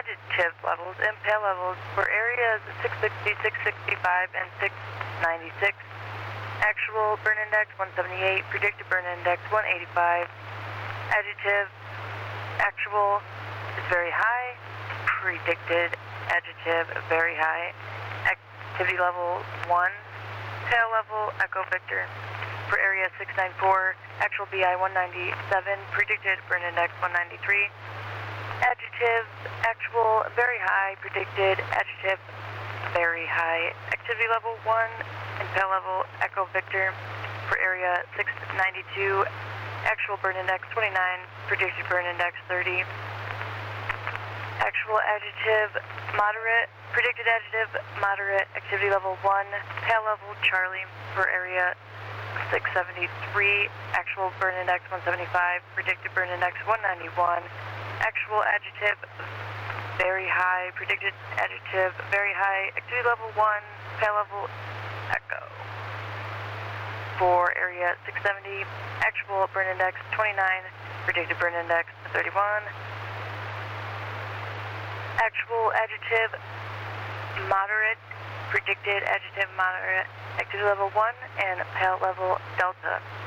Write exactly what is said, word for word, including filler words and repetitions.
adjective levels and pale levels for areas six sixty, six sixty-five, and six ninety-six. Actual burn index one seventy-eight, predicted burn index one eighty-five. Adjective, actual is very high, predicted adjective very high. Activity level one, pale level echo Victor. For area six ninety-four, actual B I one ninety-seven, predicted burn index one ninety-three. Adjective, actual very high, predicted adjective very high. Activity level one and pale level echo Victor. For area six ninety-two, actual burn index twenty-nine, predicted burn index thirty. Actual adjective moderate, predicted adjective moderate. Activity level one, pale level Charlie. For area six seventy-three, actual burn index one seventy-five, predicted burn index one ninety-one. Actual adjective very high, predicted adjective very high. Activity level one, pale level echo. For area six seventy, actual burn index twenty-nine, predicted burn index thirty-one. Actual adjective moderate, predicted adjective moderate. Activity level one and pale level delta.